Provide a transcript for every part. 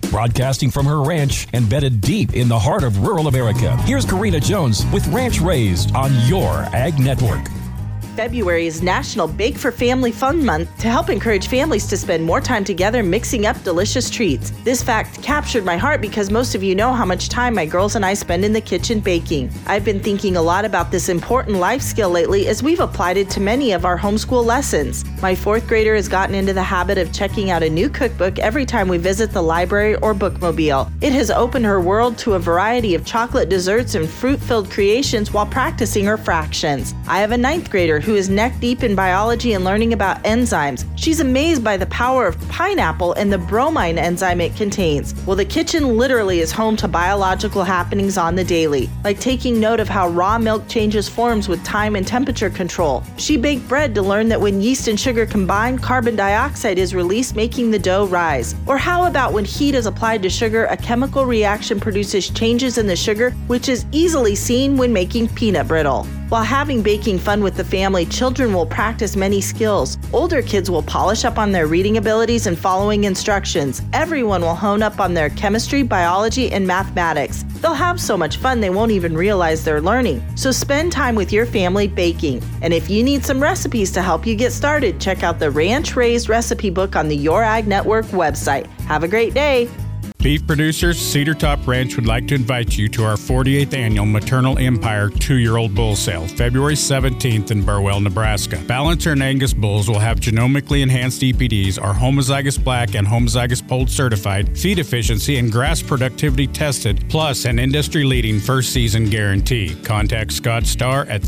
Broadcasting from her ranch embedded deep in the heart of rural America, here's Karina Jones with Ranch Raised on your Ag Network. February is National Bake for Family Fun Month to help encourage families to spend more time together mixing up delicious treats. This fact captured my heart because most of you know how much time my girls and I spend in the kitchen baking. I've been thinking a lot about this important life skill lately as we've applied it to many of our homeschool lessons. My fourth grader has gotten into the habit of checking out a new cookbook every time we visit the library or bookmobile. It has opened her world to a variety of chocolate desserts and fruit-filled creations while practicing her fractions. I have a ninth grader who is neck deep in biology and learning about enzymes. She's amazed by the power of pineapple and the bromine enzyme it contains. Well, the kitchen literally is home to biological happenings on the daily, like taking note of how raw milk changes forms with time and temperature control. She baked bread to learn that when yeast and sugar combine, carbon dioxide is released, making the dough rise. Or how about when heat is applied to sugar, a chemical reaction produces changes in the sugar, which is easily seen when making peanut brittle. While having baking fun with the family, children will practice many skills. Older kids will polish up on their reading abilities and following instructions. Everyone will hone up on their chemistry, biology, and mathematics. They'll have so much fun they won't even realize they're learning. So spend time with your family baking. And if you need some recipes to help you get started, check out the Ranch Raised recipe book on the Your Ag Network website. Have a great day. Beef producers, Cedar Top Ranch would like to invite you to our 48th annual Maternal Empire 2-year-old bull sale, February 17th in Burwell, Nebraska. Balancer and Angus bulls will have genomically enhanced EPDs, are homozygous black and homozygous polled certified, feed efficiency and grass productivity tested, plus an industry-leading first season guarantee. Contact Scott Starr at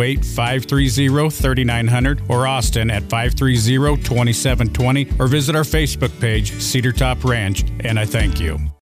308-530-3900 or Austin at 530-2720 or visit our Facebook page, Cedar Top Ranch, and I thank you.